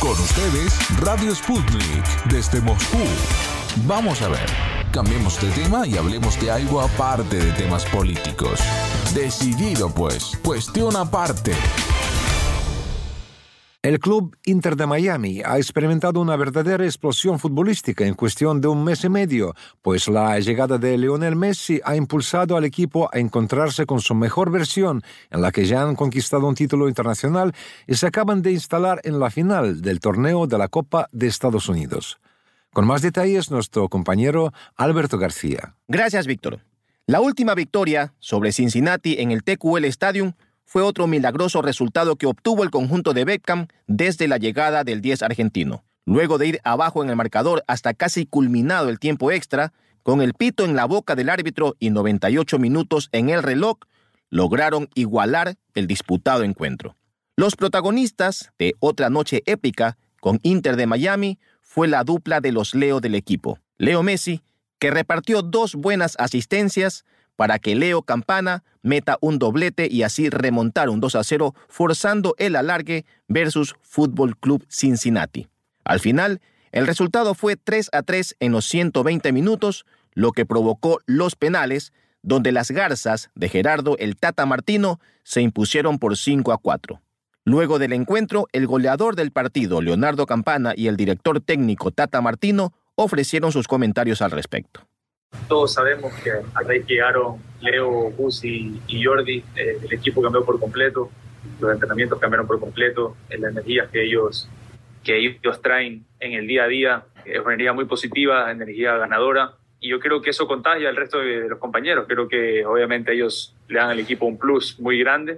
Con ustedes, Radio Sputnik, desde Moscú. Vamos a ver, cambiemos de tema y hablemos de algo aparte de temas políticos. Decidido pues, cuestión aparte. El club Inter de Miami ha experimentado una verdadera explosión futbolística en cuestión de un mes y medio, pues la llegada de Lionel Messi ha impulsado al equipo a encontrarse con su mejor versión, en la que ya han conquistado un título internacional y se acaban de instalar en la final del torneo de la Copa de Estados Unidos. Con más detalles, nuestro compañero Alberto García. Gracias, Víctor. La última victoria sobre Cincinnati en el TQL Stadium fue otro milagroso resultado que obtuvo el conjunto de Beckham desde la llegada del 10 argentino. Luego de ir abajo en el marcador hasta casi culminado el tiempo extra, con el pito en la boca del árbitro y 98 minutos en el reloj, lograron igualar el disputado encuentro. Los protagonistas de otra noche épica con Inter de Miami fue la dupla de los Leo del equipo. Leo Messi, que repartió 2 buenas asistencias para que Leo Campana meta un doblete y así remontar un 2-0, forzando el alargue versus Fútbol Club Cincinnati. Al final, el resultado fue 3-3 en los 120 minutos, lo que provocó los penales, donde las Garzas de Gerardo el Tata Martino se impusieron por 5-4. Luego del encuentro, el goleador del partido, Leonardo Campana, y el director técnico Tata Martino ofrecieron sus comentarios al respecto. Todos sabemos que hasta ahí llegaron Leo, Gus y Jordi. El equipo cambió por completo, los entrenamientos cambiaron por completo, la energía que ellos traen en el día a día es una energía muy positiva, energía ganadora, y yo creo que eso contagia al resto de los compañeros. Creo que obviamente ellos le dan al equipo un plus muy grande,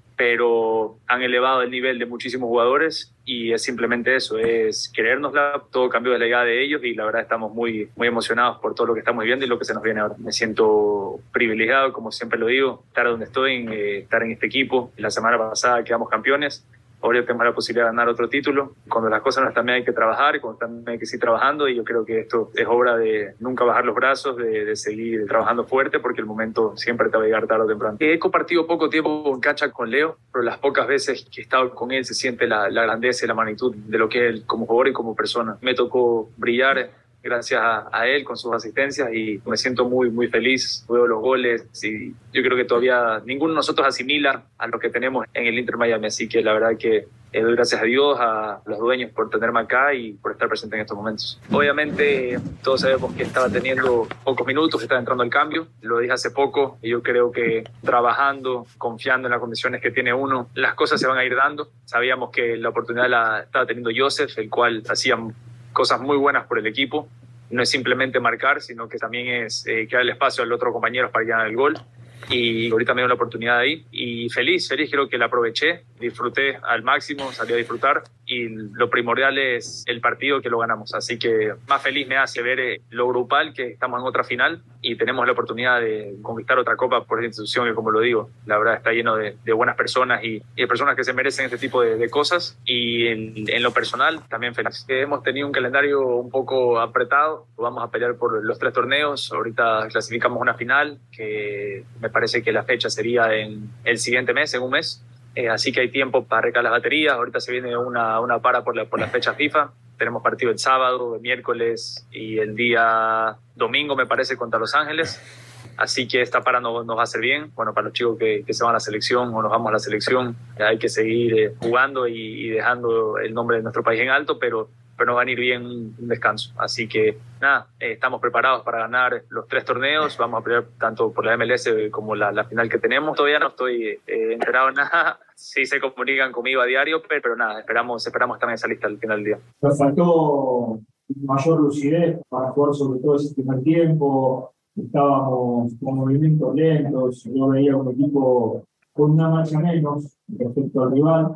pero han elevado el nivel de muchísimos jugadores y es simplemente eso, es querérnosla. Todo cambió de la llegada de ellos y la verdad estamos muy, muy emocionados por todo lo que estamos viendo y lo que se nos viene ahora. Me siento privilegiado, como siempre lo digo, estar donde estoy, estar en este equipo. La semana pasada quedamos campeones. Ahora tenemos la posibilidad de ganar otro título. Cuando las cosas no están bien hay que trabajar, cuando también hay que seguir trabajando, y yo creo que esto es obra de nunca bajar los brazos, de seguir trabajando fuerte, porque el momento siempre te va a llegar tarde o temprano. He compartido poco tiempo en cancha con Leo, pero las pocas veces que he estado con él se siente la grandeza y la magnitud de lo que es él como jugador y como persona. Me tocó brillar gracias a él con sus asistencias y me siento muy, muy feliz. Veo los goles y yo creo que todavía ninguno de nosotros asimila a lo que tenemos en el Inter Miami, así que la verdad que doy gracias a Dios, a los dueños por tenerme acá y por estar presente en estos momentos. Obviamente todos sabemos que estaba teniendo pocos minutos, que estaba entrando el cambio, lo dije hace poco, y yo creo que trabajando, confiando en las condiciones que tiene uno, las cosas se van a ir dando. Sabíamos que la oportunidad la estaba teniendo Joseph, el cual hacía cosas muy buenas por el equipo. No es simplemente marcar, sino que también es crear el espacio a los otros compañeros para llegar al gol. Y ahorita me dio la oportunidad ahí y feliz, creo que la aproveché, disfruté al máximo, salí a disfrutar y lo primordial es el partido, que lo ganamos, así que más feliz me hace ver lo grupal, que estamos en otra final y tenemos la oportunidad de conquistar otra copa por esta institución que, como lo digo, la verdad está lleno de buenas personas y de personas que se merecen este tipo de cosas, y en lo personal también feliz. Hemos tenido un calendario un poco apretado, vamos a pelear por los 3 torneos, ahorita clasificamos una final que me parece que la fecha sería en el siguiente mes, en un mes. Así que hay tiempo para recargar las baterías. Ahorita se viene una para por la fecha FIFA. Tenemos partido el sábado, el miércoles y el día domingo, me parece, contra Los Ángeles. Así que esta para nos va a hacer bien. Bueno, para los chicos que se van a la selección o nos vamos a la selección, hay que seguir jugando y dejando el nombre de nuestro país en alto, pero nos va a ir bien un descanso. Así que nada, estamos preparados para ganar los 3 torneos. Vamos a pelear tanto por la MLS como la final que tenemos. Todavía no estoy enterado de nada. Sí se comunican conmigo a diario, pero nada, esperamos estar en esa lista al final del día. Nos faltó mayor lucidez para jugar, sobre todo ese primer tiempo. Estábamos con movimientos lentos. Yo veía un equipo con una marcha menos respecto al rival.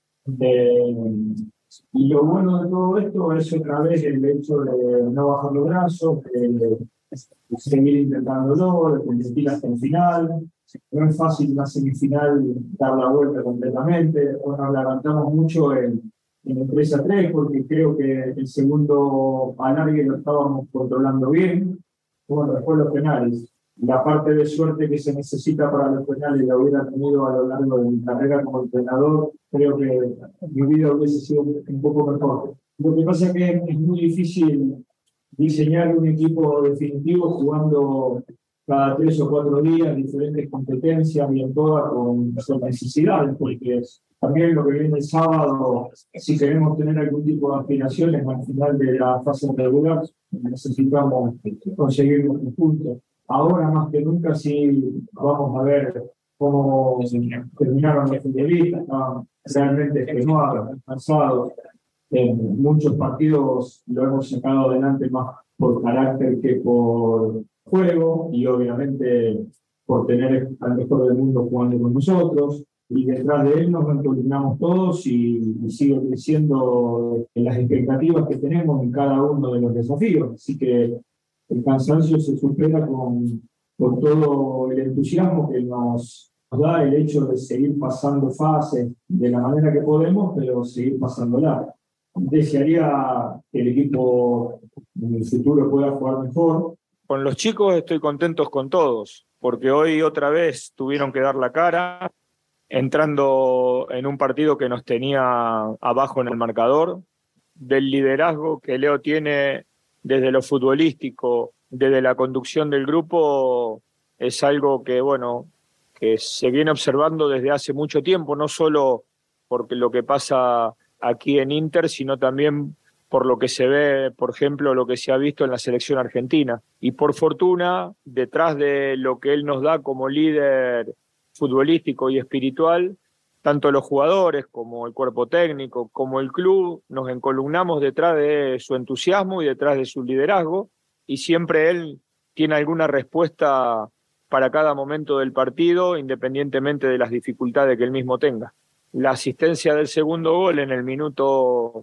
Y lo bueno de todo esto es otra vez el hecho de no bajar los brazos, de seguir intentándolo, de competir hasta el final. No es fácil una semifinal dar la vuelta completamente. Nos levantamos mucho en el 3-3 porque creo que el segundo alargue lo estábamos controlando bien. Bueno, después los penales. la parte de suerte que se necesita para los penales la hubiera tenido a lo largo de mi carrera como entrenador, creo que mi vida hubiese sido un poco mejor. Lo que pasa es que es muy difícil diseñar un equipo definitivo jugando cada 3 o 4 días diferentes competencias y en todas con sus necesidades, porque también lo que viene el sábado, si queremos tener algún tipo de aspiraciones al final de la fase regular, necesitamos conseguir los puntos. Ahora más que nunca sí vamos a ver cómo terminaron los futbolistas, estaban realmente extenuados, cansados. En muchos partidos lo hemos sacado adelante más por carácter que por juego y obviamente por tener al mejor del mundo jugando con nosotros. Y detrás de él nos encolumnamos todos y sigue creciendo las expectativas que tenemos en cada uno de los desafíos. Así que el cansancio se supera con todo el entusiasmo que nos da el hecho de seguir pasando fases de la manera que podemos, pero seguir pasándola. Desearía que el equipo en el futuro pueda jugar mejor. Con los chicos estoy contento con todos, porque hoy otra vez tuvieron que dar la cara, entrando en un partido que nos tenía abajo en el marcador, del liderazgo que Leo tiene desde lo futbolístico, desde la conducción del grupo, es algo que, bueno, que se viene observando desde hace mucho tiempo, no solo porque lo que pasa aquí en Inter, sino también por lo que se ve, por ejemplo, lo que se ha visto en la selección argentina. Y por fortuna, detrás de lo que él nos da como líder futbolístico y espiritual, tanto los jugadores como el cuerpo técnico, como el club, nos encolumnamos detrás de su entusiasmo y detrás de su liderazgo, y siempre él tiene alguna respuesta para cada momento del partido, independientemente de las dificultades que él mismo tenga. La asistencia del segundo gol en el minuto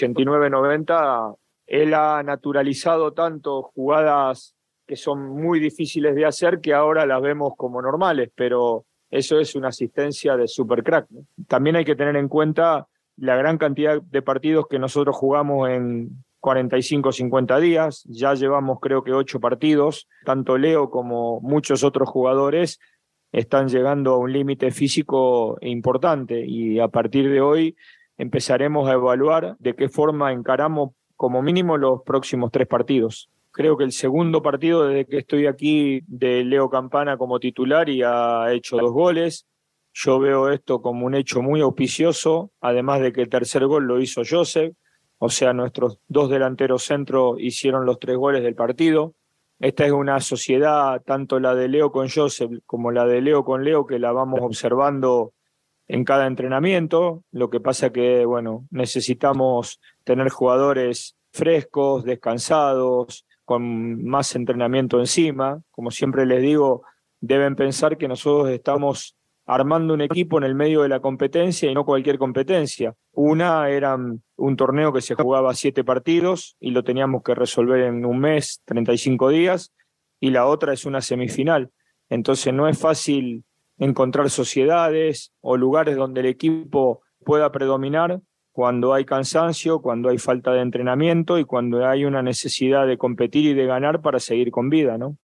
89-90, él ha naturalizado tanto jugadas que son muy difíciles de hacer que ahora las vemos como normales, pero eso es una asistencia de supercrack, ¿no? También hay que tener en cuenta la gran cantidad de partidos que nosotros jugamos en 45 o 50 días, ya llevamos creo que 8 partidos, tanto Leo como muchos otros jugadores están llegando a un límite físico importante y a partir de hoy empezaremos a evaluar de qué forma encaramos como mínimo los próximos 3 partidos. Creo que el segundo partido desde que estoy aquí de Leo Campana como titular y ha hecho 2 goles. Yo veo esto como un hecho muy auspicioso, además de que el tercer gol lo hizo Joseph, o sea, nuestros 2 delanteros centro hicieron los 3 goles del partido. Esta es una sociedad, tanto la de Leo con Joseph como la de Leo con Leo, que la vamos observando en cada entrenamiento. Lo que pasa que, bueno, necesitamos tener jugadores frescos, descansados, con más entrenamiento encima. Como siempre les digo, deben pensar que nosotros estamos armando un equipo en el medio de la competencia y no cualquier competencia. Una era un torneo que se jugaba 7 partidos y lo teníamos que resolver en un mes, 35 días, y la otra es una semifinal. Entonces no es fácil encontrar sociedades o lugares donde el equipo pueda predominar cuando hay cansancio, cuando hay falta de entrenamiento y cuando hay una necesidad de competir y de ganar para seguir con vida, ¿no?